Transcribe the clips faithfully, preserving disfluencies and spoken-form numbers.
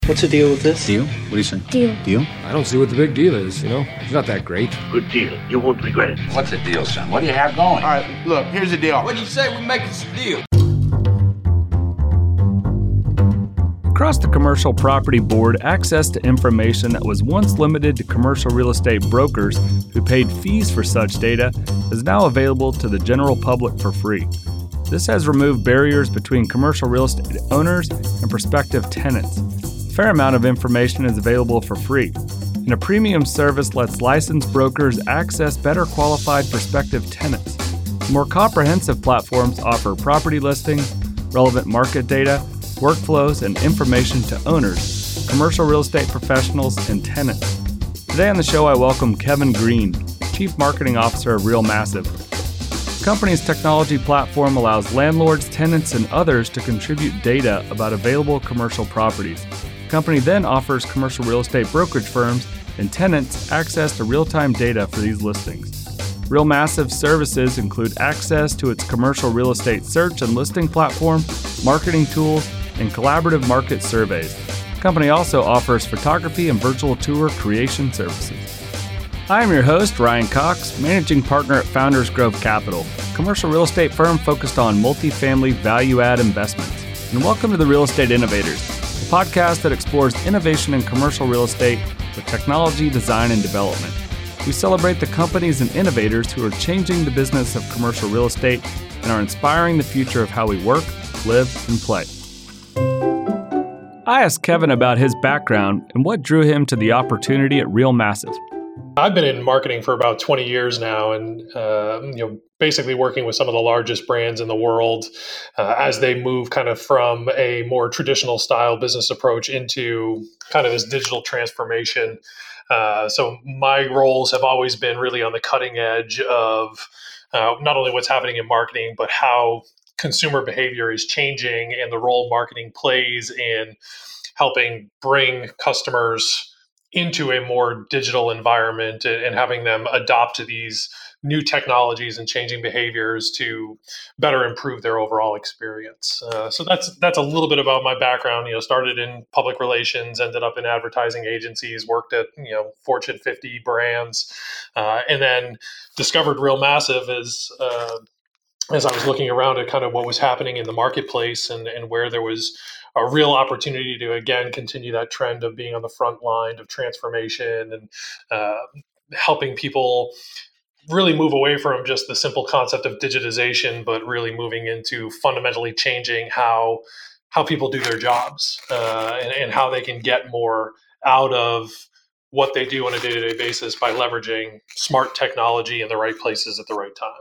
What's the deal with this? Deal? What do you say? Deal. Deal? I don't see what the big deal is, you know? It's not that great. Good deal. You won't regret it. What's the deal, son? What do you have going? All right, look, here's the deal. What do you say we make this deal? Across the Commercial Property Board, access to information that was once limited to commercial real estate brokers who paid fees for such data is now available to the general public for free. This has removed barriers between commercial real estate owners and prospective tenants. A fair amount of information is available for free, and a premium service lets licensed brokers access better qualified prospective tenants. More comprehensive platforms offer property listings, relevant market data, workflows, and information to owners, commercial real estate professionals, and tenants. Today on the show, I welcome Kevin Green, Chief Marketing Officer of Real Massive. The company's technology platform allows landlords, tenants, and others to contribute data about available commercial properties. The company then offers commercial real estate brokerage firms and tenants access to real-time data for these listings. Real Massive services include access to its commercial real estate search and listing platform, marketing tools, and collaborative market surveys. The company also offers photography and virtual tour creation services. I am your host, Ryan Cox, Managing Partner at Founders Grove Capital, a commercial real estate firm focused on multifamily value-add investments. And welcome to the Real Estate Innovators, a podcast that explores innovation in commercial real estate with technology, design, and development. We celebrate the companies and innovators who are changing the business of commercial real estate and are inspiring the future of how we work, live, and play. I asked Kevin about his background and what drew him to the opportunity at Real Massive. I've been in marketing for about twenty years now, and uh, you know, basically working with some of the largest brands in the world uh, as they move kind of from a more traditional style business approach into kind of this digital transformation. Uh, so my roles have always been really on the cutting edge of uh, not only what's happening in marketing, but how consumer behavior is changing and the role marketing plays in helping bring customers into a more digital environment and having them adopt to these new technologies and changing behaviors to better improve their overall experience. Uh, so that's that's a little bit about my background. You know, started in public relations, ended up in advertising agencies, worked at you know Fortune fifty brands, uh, and then discovered Real Massive as uh, as I was looking around at kind of what was happening in the marketplace and, and where there was a real opportunity to, again, continue that trend of being on the front line of transformation and uh, helping people really move away from just the simple concept of digitization, but really moving into fundamentally changing how how people do their jobs uh, and, and how they can get more out of what they do on a day-to-day basis by leveraging smart technology in the right places at the right time.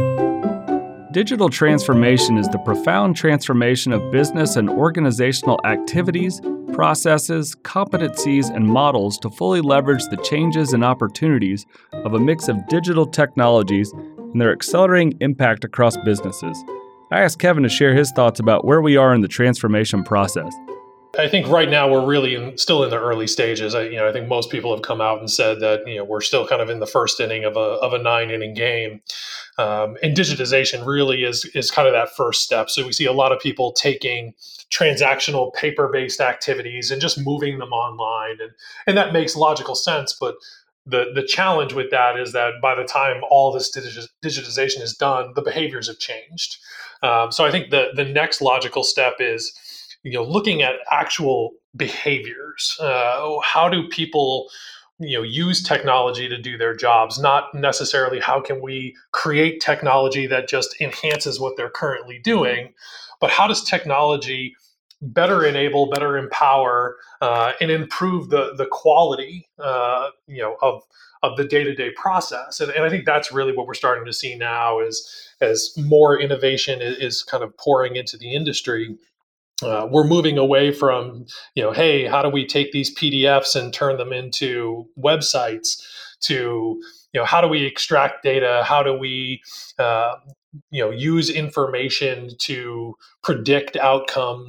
Digital transformation is the profound transformation of business and organizational activities, processes, competencies, and models to fully leverage the changes and opportunities of a mix of digital technologies and their accelerating impact across businesses. I asked Kevin to share his thoughts about where we are in the transformation process. I think right now we're really in, still in the early stages. I, you know, I think most people have come out and said that you know we're still kind of in the first inning of a of a nine inning game, um, and digitization really is is kind of that first step. So we see a lot of people taking transactional paper based activities and just moving them online, and and that makes logical sense. But the the challenge with that is that by the time all this digi- digitization is done, the behaviors have changed. Um, so I think the the next logical step is, you know, looking at actual behaviors. Uh, how do people, you know, use technology to do their jobs? Not necessarily how can we create technology that just enhances what they're currently doing, but how does technology better enable, better empower, uh, and improve the the quality, uh, you know, of of the day-to-day process. And, and I think that's really what we're starting to see now is as more innovation is, is kind of pouring into the industry. Uh, we're moving away from, you know, hey, how do we take these P D Fs and turn them into websites to, you know, how do we extract data? How do we, uh, you know, use information to predict outcomes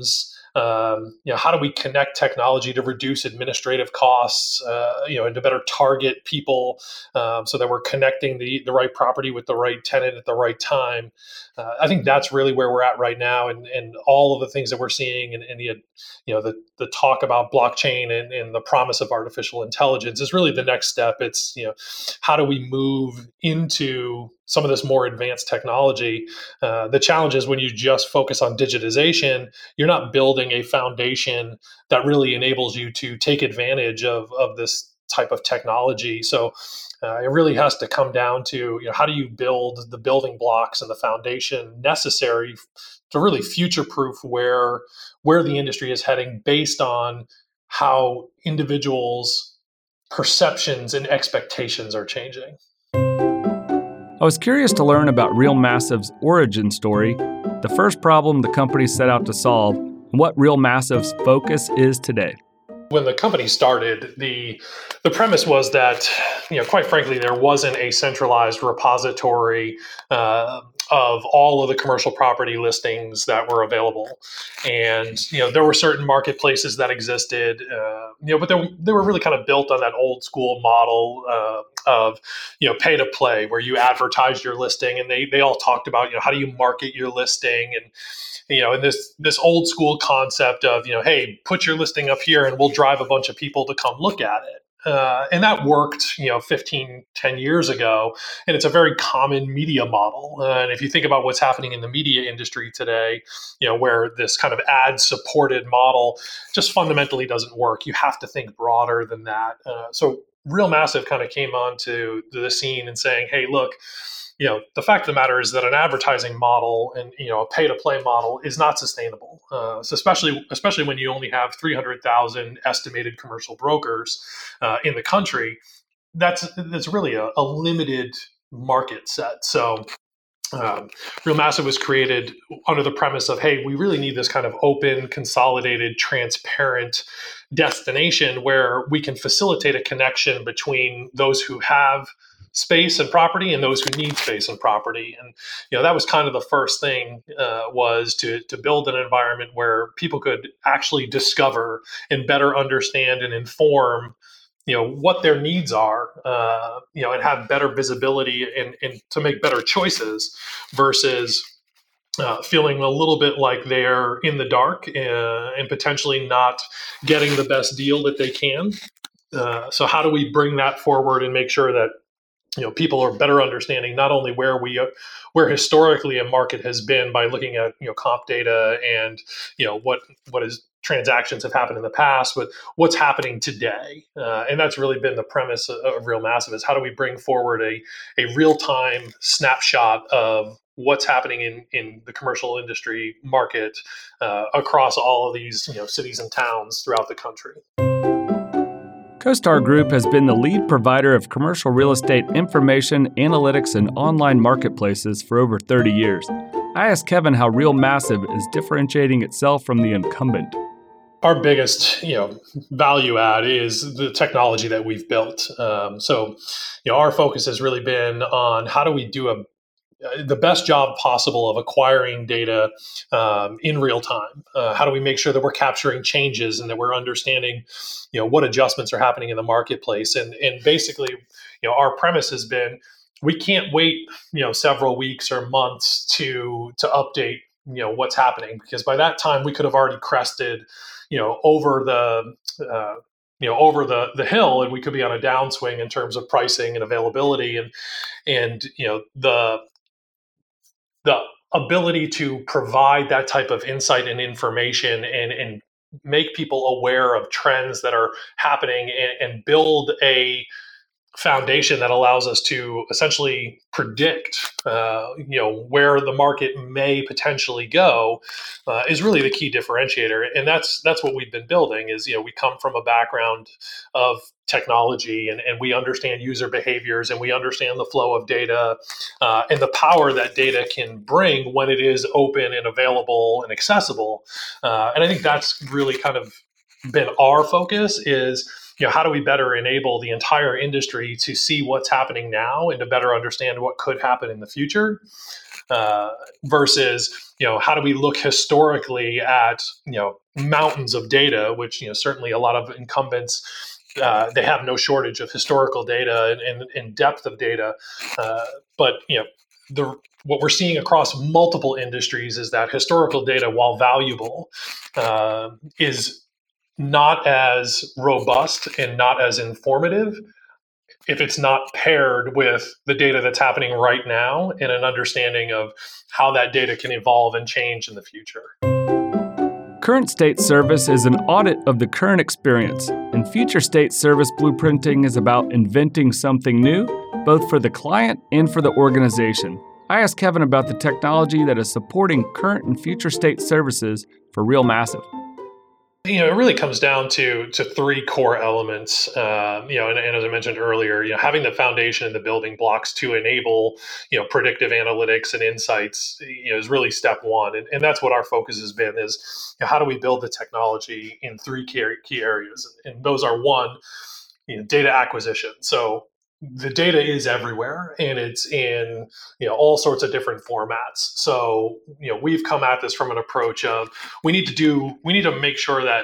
Um, you know, how do we connect technology to reduce administrative costs, uh, you know, and to better target people um, so that we're connecting the, the right property with the right tenant at the right time. Uh, I think that's really where we're at right now. And, and all of the things that we're seeing and, and the, you know, the, the talk about blockchain and, and the promise of artificial intelligence is really the next step. It's, you know, how do we move into some of this more advanced technology? Uh, the challenge is when you just focus on digitization, you're not building a foundation that really enables you to take advantage of, of this type of technology. So uh, it really has to come down to, you know, how do you build the building blocks and the foundation necessary to really future-proof where where the industry is heading based on how individuals' perceptions and expectations are changing. I was curious to learn about Real Massive's origin story, the first problem the company set out to solve, and what Real Massive's focus is today. When the company started, the the premise was that, you know, quite frankly, there wasn't a centralized repository uh, of all of the commercial property listings that were available. And, you know, there were certain marketplaces that existed, uh, you know, but they, they were really kind of built on that old school model uh, of, you know, pay to play, where you advertised your listing, and they they all talked about, you know, how do you market your listing, and you know, and this this old school concept of, you know, hey, put your listing up here and we'll drive a bunch of people to come look at it. Uh, and that worked, you know, fifteen, ten years ago. And it's a very common media model. Uh, and if you think about what's happening in the media industry today, you know, where this kind of ad supported model just fundamentally doesn't work. You have to think broader than that. Uh, so Real Massive kind of came onto the scene and saying, hey, look, you know, the fact of the matter is that an advertising model and, you know, a pay-to-play model is not sustainable. Uh, so especially, especially when you only have three hundred thousand estimated commercial brokers uh, in the country, that's that's really a, a limited market set. So um, Real Massive was created under the premise of, hey, we really need this kind of open, consolidated, transparent destination where we can facilitate a connection between those who have space and property and those who need space and property. And, you know, that was kind of the first thing uh, was to, to build an environment where people could actually discover and better understand and inform, you know, what their needs are, uh, you know, and have better visibility and, and to make better choices versus Uh, feeling a little bit like they're in the dark uh, and potentially not getting the best deal that they can. Uh, so how do we bring that forward and make sure that, you know, people are better understanding not only where we uh, where historically a market has been by looking at, you know, comp data and, you know, what what is transactions have happened in the past, but what's happening today. Uh, and that's really been the premise of, of Real Massive is how do we bring forward a, a real-time snapshot of what's happening in, in the commercial industry market uh, across all of these, you know, cities and towns throughout the country. CoStar Group has been the lead provider of commercial real estate information, analytics, and online marketplaces for over thirty years. I asked Kevin how Real Massive is differentiating itself from the incumbent. Our biggest, you know, value add is the technology that we've built. Um, so, you know, our focus has really been on how do we do a the best job possible of acquiring data um, in real time. Uh, how do we make sure that we're capturing changes and that we're understanding, you know, what adjustments are happening in the marketplace? And and basically, you know, our premise has been we can't wait, you know, several weeks or months to to update, you know, what's happening, because by that time we could have already crested, you know, over the uh, you know, over the the hill, and we could be on a downswing in terms of pricing and availability, and and you know the the ability to provide that type of insight and information and, and make people aware of trends that are happening and, and build a foundation that allows us to essentially predict, uh, you know, where the market may potentially go uh, is really the key differentiator. And that's that's what we've been building is, you know, we come from a background of technology and, and we understand user behaviors and we understand the flow of data uh, and the power that data can bring when it is open and available and accessible. Uh, and I think that's really kind of been our focus is, you know, how do we better enable the entire industry to see what's happening now and to better understand what could happen in the future? Uh, versus, you know, how do we look historically at, you know, mountains of data, which, you know, certainly a lot of incumbents, uh, they have no shortage of historical data and, and, and depth of data. Uh, but, you know, the what we're seeing across multiple industries is that historical data, while valuable, uh, is not as robust and not as informative if it's not paired with the data that's happening right now and an understanding of how that data can evolve and change in the future. Current state service is an audit of the current experience, and future state service blueprinting is about inventing something new, both for the client and for the organization. I asked Kevin about the technology that is supporting current and future state services for Real Massive. You know, it really comes down to to three core elements. Uh, you know, and, and as I mentioned earlier, you know, having the foundation and the building blocks to enable, you know, predictive analytics and insights, you know, is really step one. And, and that's what our focus has been: is, you know, how do we build the technology in three key key areas? And those are, one, you know, data acquisition. So the data is everywhere, and it's in, you know, all sorts of different formats. So, you know, we've come at this from an approach of we need to do we need to make sure that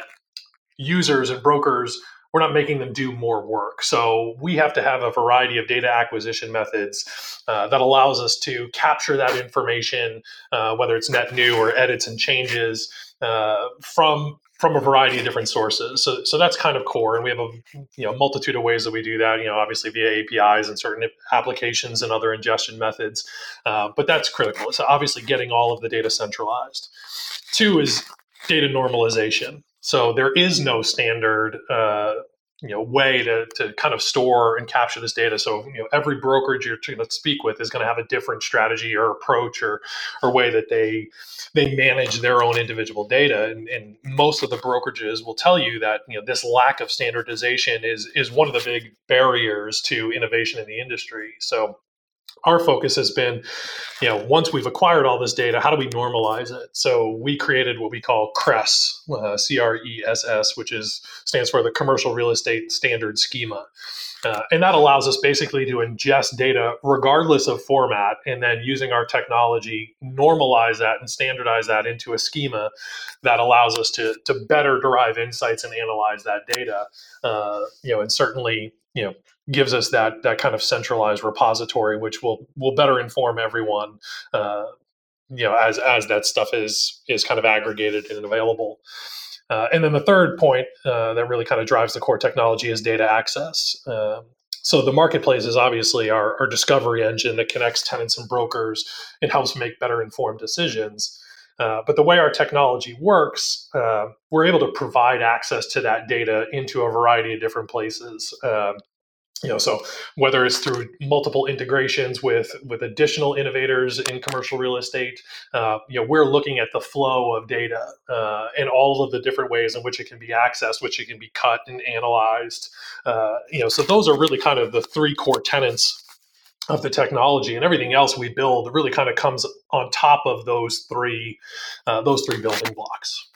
users and brokers, we're not making them do more work. So we have to have a variety of data acquisition methods uh, that allows us to capture that information, uh, whether it's net new or edits and changes uh, from from a variety of different sources. So, so that's kind of core. And we have a you know multitude of ways that we do that, you know, obviously via A P Is and certain applications and other ingestion methods. Uh, but that's critical. So obviously getting all of the data centralized. Two is data normalization. So there is no standard uh, you know, way to, to kind of store and capture this data. So, you know, every brokerage you're going to speak with is going to have a different strategy or approach or or way that they they manage their own individual data. And, and most of the brokerages will tell you that, you know, this lack of standardization is is one of the big barriers to innovation in the industry. So our focus has been, you know, once we've acquired all this data, how do we normalize it? So we created what we call C R E S, uh, C R E S S, which is stands for the Commercial Real Estate Standard Schema. Uh, and that allows us basically to ingest data regardless of format, and then using our technology, normalize that and standardize that into a schema that allows us to, to better derive insights and analyze that data. Uh, you know, and certainly, you know, gives us that that kind of centralized repository, which will will better inform everyone, uh, you know, as as that stuff is is kind of aggregated and available. Uh, and then the third point uh, that really kind of drives the core technology is data access. Uh, so the marketplace is obviously our, our discovery engine that connects tenants and brokers and helps make better informed decisions. Uh, but the way our technology works, uh, we're able to provide access to that data into a variety of different places. Uh, You know, so whether it's through multiple integrations with with additional innovators in commercial real estate, uh, you know, we're looking at the flow of data uh, and all of the different ways in which it can be accessed, which it can be cut and analyzed. Uh, you know, so those are really kind of the three core tenets of the technology, and everything else we build really kind of comes on top of those three uh, those three building blocks.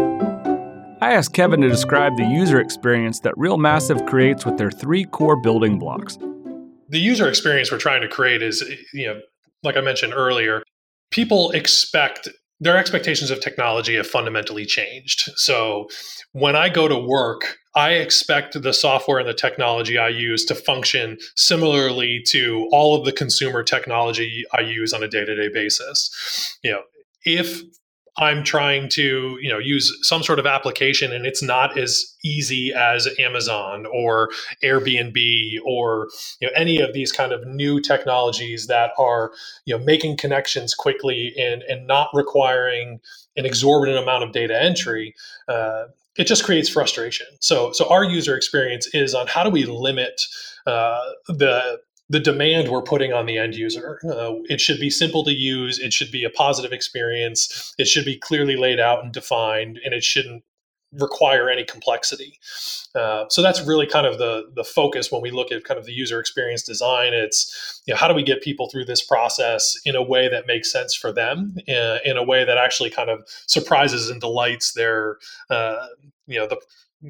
I asked Kevin to describe the user experience that Real Massive creates with their three core building blocks. The user experience we're trying to create is, you know, like I mentioned earlier, people expect, their expectations of technology have fundamentally changed. So when I go to work, I expect the software and the technology I use to function similarly to all of the consumer technology I use on a day-to-day basis. You know, if I'm trying to, you know, use some sort of application and it's not as easy as Amazon or Airbnb or, you know, any of these kind of new technologies that are, you know, making connections quickly and, and not requiring an exorbitant amount of data entry, uh, it just creates frustration. So, so our user experience is on how do we limit uh, the the demand we're putting on the end user. Uh, it should be simple to use. It should be a positive experience. It should be clearly laid out and defined, and it shouldn't require any complexity. Uh, so that's really kind of the the focus when we look at kind of the user experience design. It's, you know, how do we get people through this process in a way that makes sense for them, uh, in a way that actually kind of surprises and delights their, uh, you know, the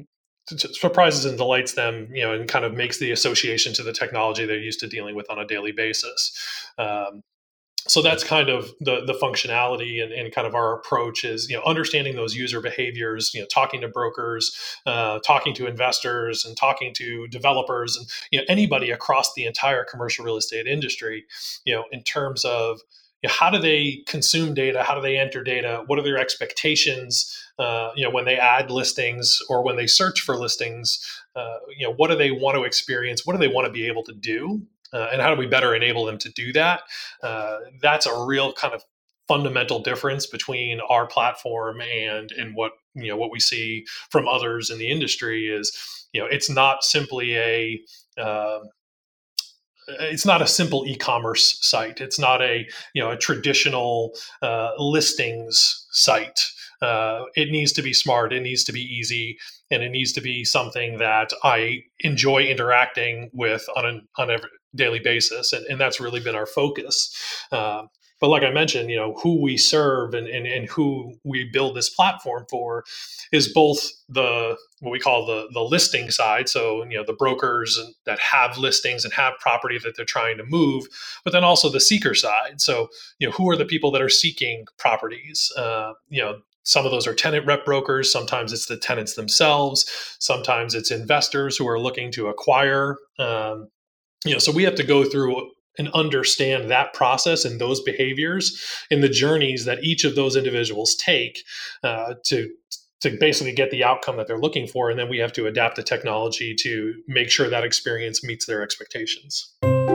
surprises and delights them, you know, and kind of makes the association to the technology they're used to dealing with on a daily basis. Um, so that's kind of the the functionality and, and kind of our approach is, you know, understanding those user behaviors, you know, talking to brokers, uh, talking to investors, and talking to developers, and you know anybody across the entire commercial real estate industry, you know, in terms of, you know, how do they consume data, how do they enter data, what are their expectations, uh, you know, when they add listings or when they search for listings, uh, you know, what do they want to experience, what do they want to be able to do? Uh, and how do we better enable them to do that? Uh, that's a real kind of fundamental difference between our platform and and what you know what we see from others in the industry is, you know, it's not simply a uh, it's not a simple e-commerce site. It's not a you know a traditional uh, listings site. Uh, it needs to be smart. It needs to be easy, and it needs to be something that I enjoy interacting with on an on a daily basis, and, and that's really been our focus. Uh, but like I mentioned, you know, who we serve and, and and who we build this platform for is both the what we call the the listing side. So you know the brokers that have listings and have property that they're trying to move, but then also the seeker side. So you know who are the people that are seeking properties? Uh, you know. Some of those are tenant rep brokers. Sometimes it's the tenants themselves. Sometimes it's investors who are looking to acquire. Um, you know, so we have to go through and understand that process and those behaviors and the journeys that each of those individuals take uh, to to basically get the outcome that they're looking for. And then we have to adapt the technology to make sure that experience meets their expectations.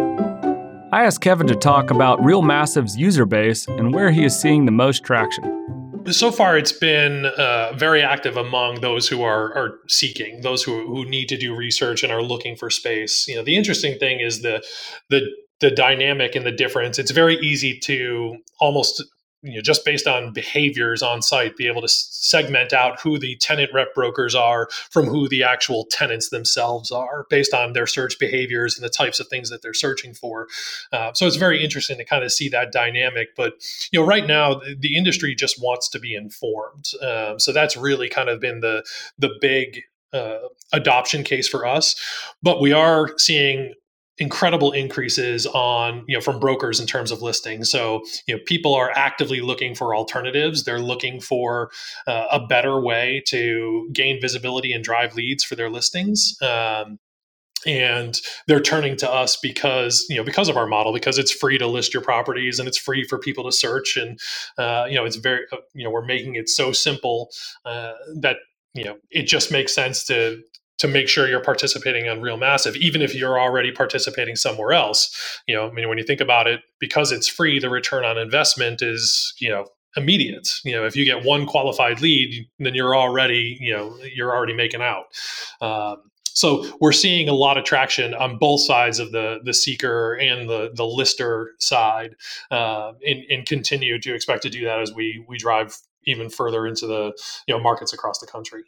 I asked Kevin to talk about Real Massive's user base and where he is seeing the most traction. So far, it's been uh, very active among those who are, are seeking, those who, who need to do research and are looking for space. You know, the interesting thing is the the the dynamic and the difference. It's very easy to almost, you know, just based on behaviors on site, be able to segment out who the tenant rep brokers are from who the actual tenants themselves are based on their search behaviors and the types of things that they're searching for. Uh, so it's very interesting to kind of see that dynamic. But, you know, right now the industry just wants to be informed. Um, so that's really kind of been the, the big uh, adoption case for us. But we are seeing incredible increases on, you know, from brokers in terms of listings. So, you know, people are actively looking for alternatives. They're looking for uh, a better way to gain visibility and drive leads for their listings. Um, and they're turning to us because, you know, because of our model, because it's free to list your properties and it's free for people to search. And, uh, you know, it's very, uh, you know, we're making it so simple uh, that, you know, it just makes sense to, to make sure you're participating on Real Massive, even if you're already participating somewhere else. You know, I mean, when you think about it, because it's free, the return on investment is, you know, immediate. You know, if you get one qualified lead, then you're already, you know, you're already making out. Um, so we're seeing a lot of traction on both sides of the the seeker and the the lister side, uh, and, and continue to expect to do that as we we drive even further into the, you know, markets across the country.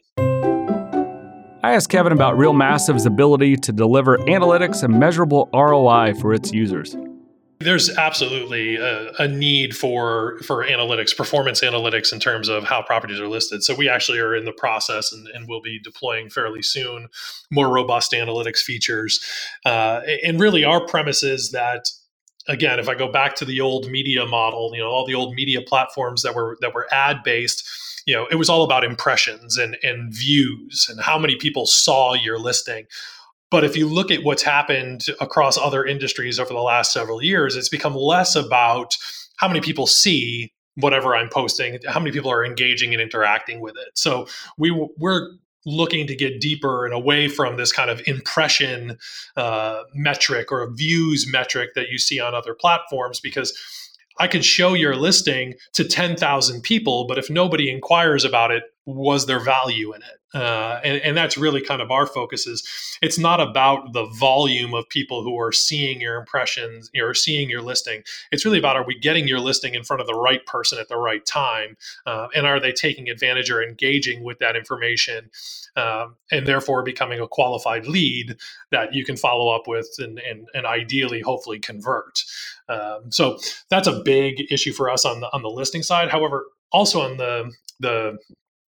I asked Kevin about Real Massive's ability to deliver analytics and measurable R O I for its users. There's absolutely a, a need for for analytics, performance analytics in terms of how properties are listed. So we actually are in the process and, and will be deploying fairly soon more robust analytics features. Uh, and really our premise is that, again, if I go back to the old media model, you know, all the old media platforms that were that were ad-based, you know, it was all about impressions and, and views and how many people saw your listing. But if you look at what's happened across other industries over the last several years, it's become less about how many people see whatever I'm posting, how many people are engaging and interacting with it. So we, we're looking to get deeper and away from this kind of impression uh, metric or a views metric that you see on other platforms, because I could show your listing to ten thousand people, but if nobody inquires about it, was there value in it? Uh, and, and that's really kind of our focus is it's not about the volume of people who are seeing your impressions or seeing your listing. It's really about, are we getting your listing in front of the right person at the right time? Uh, and are they taking advantage or engaging with that information um, and therefore becoming a qualified lead that you can follow up with and, and, and ideally, hopefully convert. Um, so that's a big issue for us on the, on the listing side. However, also on the, the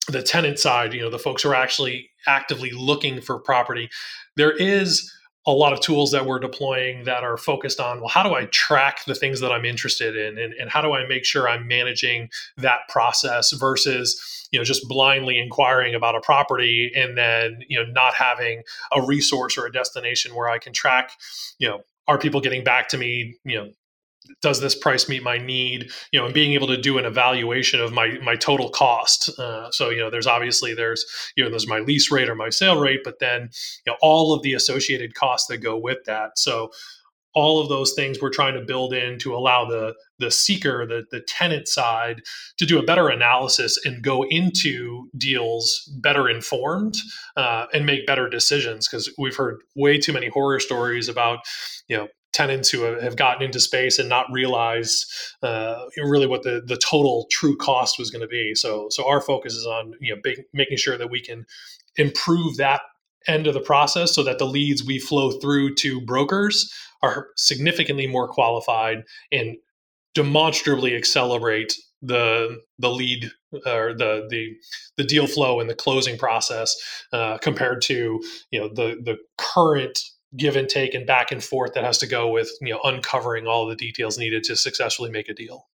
the tenant side, you know, the folks who are actually actively looking for property, there is a lot of tools that we're deploying that are focused on, well, how do I track the things that I'm interested in? And, and how do I make sure I'm managing that process versus, you know, just blindly inquiring about a property and then, you know, not having a resource or a destination where I can track, you know, are people getting back to me, you know, does this price meet my need, you know, and being able to do an evaluation of my my total cost. Uh, so, you know, there's obviously there's, you know, there's my lease rate or my sale rate, but then, you know, all of the associated costs that go with that. So all of those things we're trying to build in to allow the the seeker, the, the tenant side to do a better analysis and go into deals better informed uh, and make better decisions. Because we've heard way too many horror stories about, you know, tenants who have gotten into space and not realized uh, really what the, the total true cost was going to be. So, so our focus is on, you know, big, making sure that we can improve that end of the process so that the leads we flow through to brokers are significantly more qualified and demonstrably accelerate the the lead or the the the deal flow and the closing process uh, compared to, you know, the the current give and take and back and forth that has to go with, you know, uncovering all the details needed to successfully make a deal.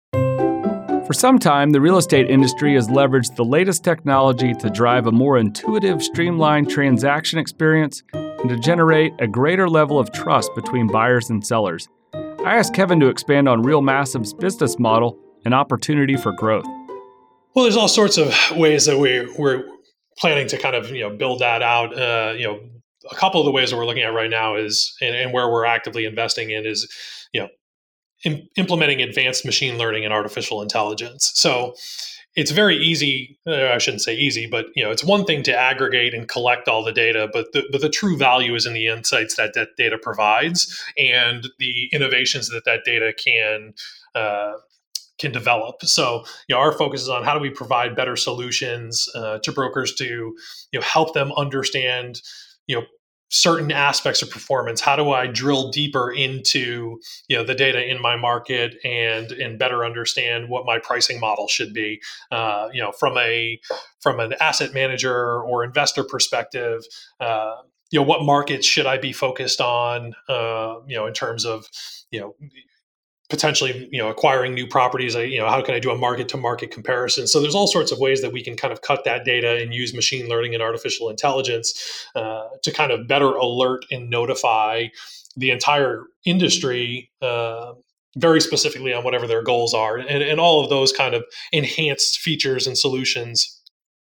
For some time, the real estate industry has leveraged the latest technology to drive a more intuitive, streamlined transaction experience and to generate a greater level of trust between buyers and sellers. I asked Kevin to expand on Real Massive's business model and opportunity for growth. Well, there's all sorts of ways that we, we're planning to kind of, you know, build that out. Uh, you know, a couple of the ways that we're looking at right now is, and, and where we're actively investing in is, you know, in, implementing advanced machine learning and artificial intelligence. So it's very easy. Uh, I shouldn't say easy, but, you know, it's one thing to aggregate and collect all the data, but the, but the true value is in the insights that that data provides and the innovations that that data can uh, can develop. So, you know, our focus is on how do we provide better solutions uh, to brokers to, you know, help them understand, you know, certain aspects of performance. How do I drill deeper into, you know, the data in my market and and better understand what my pricing model should be? Uh, you know, from a from an asset manager or investor perspective, uh, you know, what markets should I be focused on? Uh, you know, in terms of, you know, potentially, you know, acquiring new properties, you know, how can I do a market to market comparison? So there's all sorts of ways that we can kind of cut that data and use machine learning and artificial intelligence uh, to kind of better alert and notify the entire industry uh, very specifically on whatever their goals are. And, and all of those kind of enhanced features and solutions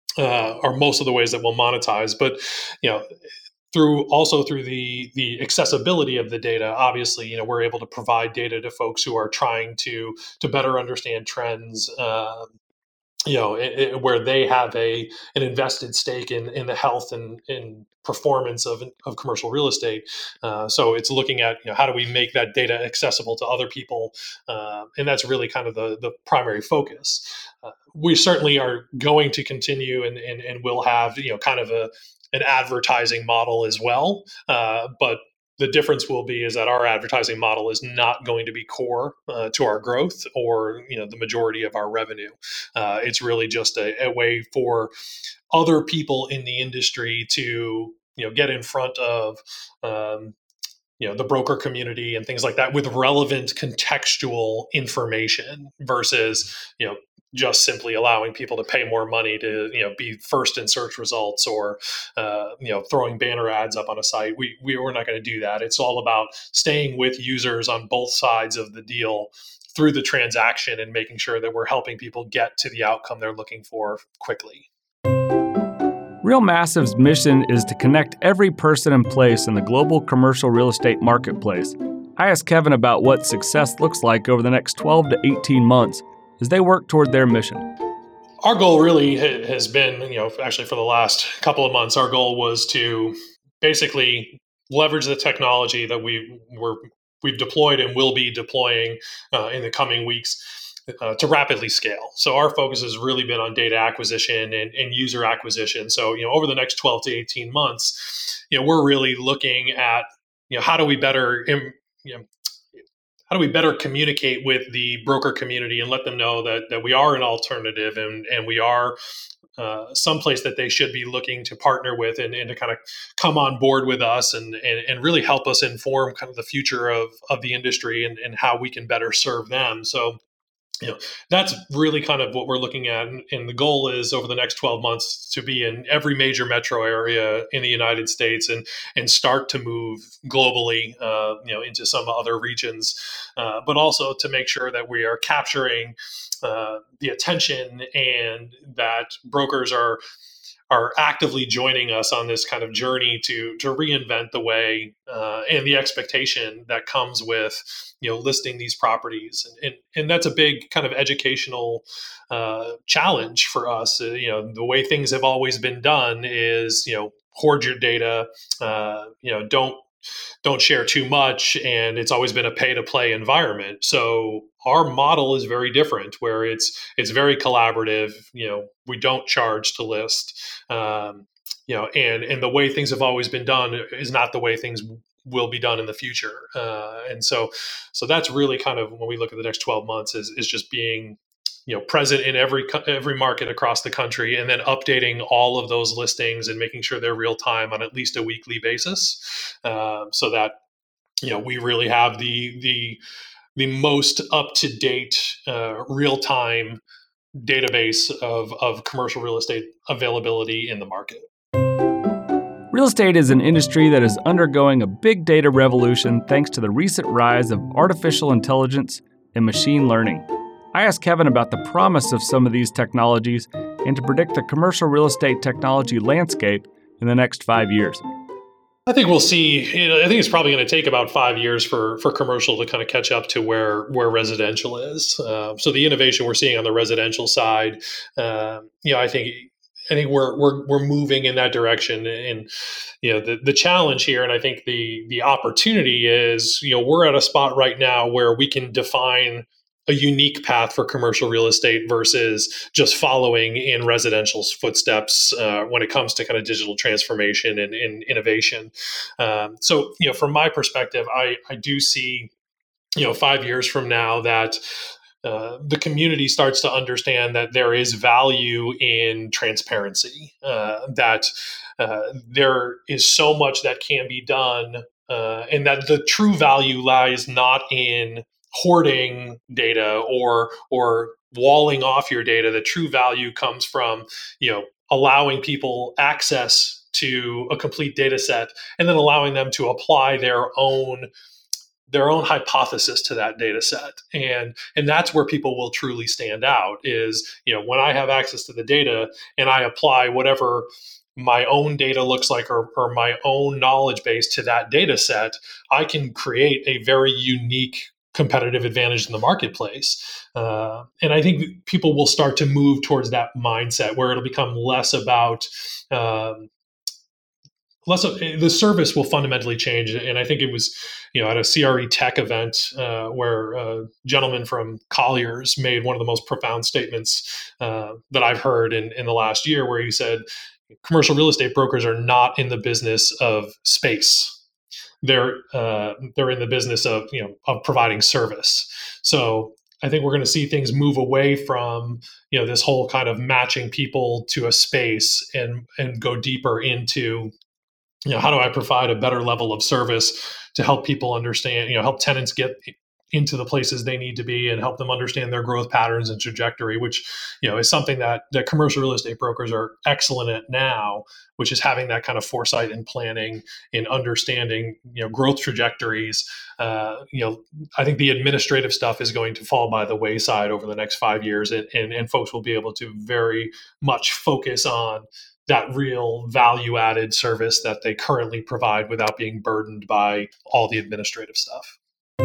uh, are most of the ways that we'll monetize. But, you know, through also through the the accessibility of the data, obviously, you know, we're able to provide data to folks who are trying to to better understand trends, uh, you know, it, it, where they have a an invested stake in in the health and in performance of of commercial real estate. Uh, so it's looking at, you know, how do we make that data accessible to other people, uh, and that's really kind of the the primary focus. Uh, we certainly are going to continue and and and will have, you know, kind of a an advertising model as well. Uh, but the difference will be is that our advertising model is not going to be core uh, to our growth or, you know, the majority of our revenue. Uh, it's really just a, a way for other people in the industry to, you know, get in front of, um, you know, the broker community and things like that with relevant contextual information versus, you know, just simply allowing people to pay more money to, you know, be first in search results or, uh, you know, throwing banner ads up on a site. We, we we're not going to do that. It's all about staying with users on both sides of the deal through the transaction and making sure that we're helping people get to the outcome they're looking for quickly. Real Massive's mission is to connect every person and place in the global commercial real estate marketplace. I asked Kevin about what success looks like over the next twelve to eighteen months as they work toward their mission. Our goal really has been, you know, actually for the last couple of months, our goal was to basically leverage the technology that we were, we've deployed and will be deploying uh, in the coming weeks uh, to rapidly scale. So our focus has really been on data acquisition and, and user acquisition. So, you know, over the next twelve to eighteen months, you know, we're really looking at, you know, how do we better, you know, how do we better communicate with the broker community and let them know that that we are an alternative and and we are uh, someplace that they should be looking to partner with and, and to kind of come on board with us and, and, and really help us inform kind of the future of, of the industry and, and how we can better serve them. So, you know, that's really kind of what we're looking at. And, and the goal is over the next twelve months to be in every major metro area in the United States and and start to move globally, uh, you know, into some other regions, uh, but also to make sure that we are capturing uh, the attention and that brokers are are actively joining us on this kind of journey to to reinvent the way uh, and the expectation that comes with, you know, listing these properties. And, and, and that's a big kind of educational uh, challenge for us. Uh, you know, the way things have always been done is, you know, hoard your data, uh, you know, don't don't share too much. And it's always been a pay to play environment. So our model is very different, where it's it's very collaborative. You know, we don't charge to list, um, you know, and and the way things have always been done is not the way things will be done in the future. Uh, and so so that's really kind of when we look at the next twelve months is is just being, you know, present in every every market across the country, and then updating all of those listings and making sure they're real time on at least a weekly basis, uh, so that, you know, we really have the the the most up to date, uh, real time database of of commercial real estate availability in the market. Real estate is an industry that is undergoing a big data revolution thanks to the recent rise of artificial intelligence and machine learning. I asked Kevin about the promise of some of these technologies and to predict the commercial real estate technology landscape in the next five years. I think we'll see. You know, I think it's probably going to take about five years for for commercial to kind of catch up to where where residential is. Uh, so the innovation we're seeing on the residential side, uh, you know, I think I think we're we're we're moving in that direction. And you know, the the challenge here, and I think the the opportunity is, you know, we're at a spot right now where we can define a unique path for commercial real estate versus just following in residential's footsteps uh, when it comes to kind of digital transformation and, and innovation. Um, so, you know, from my perspective, I, I do see, you know, five years from now that uh, the community starts to understand that there is value in transparency, uh, that uh, there is so much that can be done, uh, and that the true value lies not in hoarding data or or walling off your data. The true value comes from, you know, allowing people access to a complete data set and then allowing them to apply their own their own hypothesis to that data set. And and that's where people will truly stand out is, you know, when I have access to the data and I apply whatever my own data looks like or, or my own knowledge base to that data set, I can create a very unique competitive advantage in the marketplace. Uh, and I think people will start to move towards that mindset where it'll become less about, um, less of, the service will fundamentally change. And I think it was, you know, at a C R E Tech event uh, where a gentleman from Colliers made one of the most profound statements uh, that I've heard in, in the last year, where he said, commercial real estate brokers are not in the business of space. They're uh, they're in the business of, you know, of providing service. So I think we're going to see things move away from, you know, this whole kind of matching people to a space and and go deeper into, you know, how do I provide a better level of service to help people understand, you know, help tenants get into the places they need to be and help them understand their growth patterns and trajectory, which, you know, is something that that commercial real estate brokers are excellent at now, which is having that kind of foresight and planning and understanding, you know, growth trajectories. Uh, you know, I think the administrative stuff is going to fall by the wayside over the next five years, and, and, and folks will be able to very much focus on that real value-added service that they currently provide without being burdened by all the administrative stuff.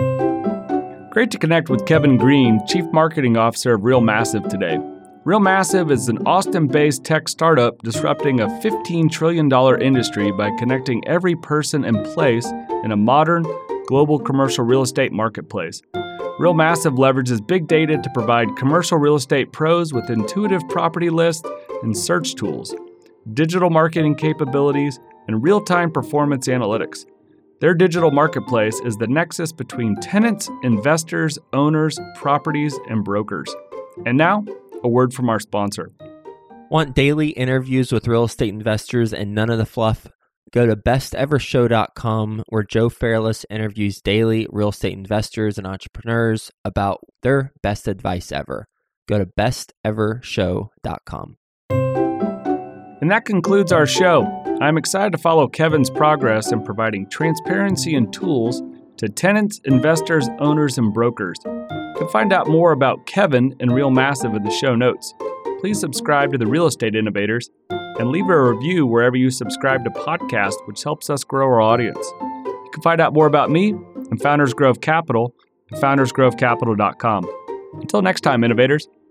Great to connect with Kevin Green, Chief Marketing Officer of Real Massive today. Real Massive is an Austin-based tech startup disrupting a fifteen trillion dollars industry by connecting every person and place in a modern, global commercial real estate marketplace. Real Massive leverages big data to provide commercial real estate pros with intuitive property lists and search tools, digital marketing capabilities, and real-time performance analytics. Their digital marketplace is the nexus between tenants, investors, owners, properties, and brokers. And now, a word from our sponsor. Want daily interviews with real estate investors and none of the fluff? Go to best ever show dot com, where Joe Fairless interviews daily real estate investors and entrepreneurs about their best advice ever. Go to best ever show dot com. And that concludes our show. I'm excited to follow Kevin's progress in providing transparency and tools to tenants, investors, owners, and brokers. You can find out more about Kevin and Real Massive in the show notes. Please subscribe to the Real Estate Innovators and leave a review wherever you subscribe to podcasts, which helps us grow our audience. You can find out more about me and Founders Grove Capital at founders grove capital dot com. Until next time, innovators.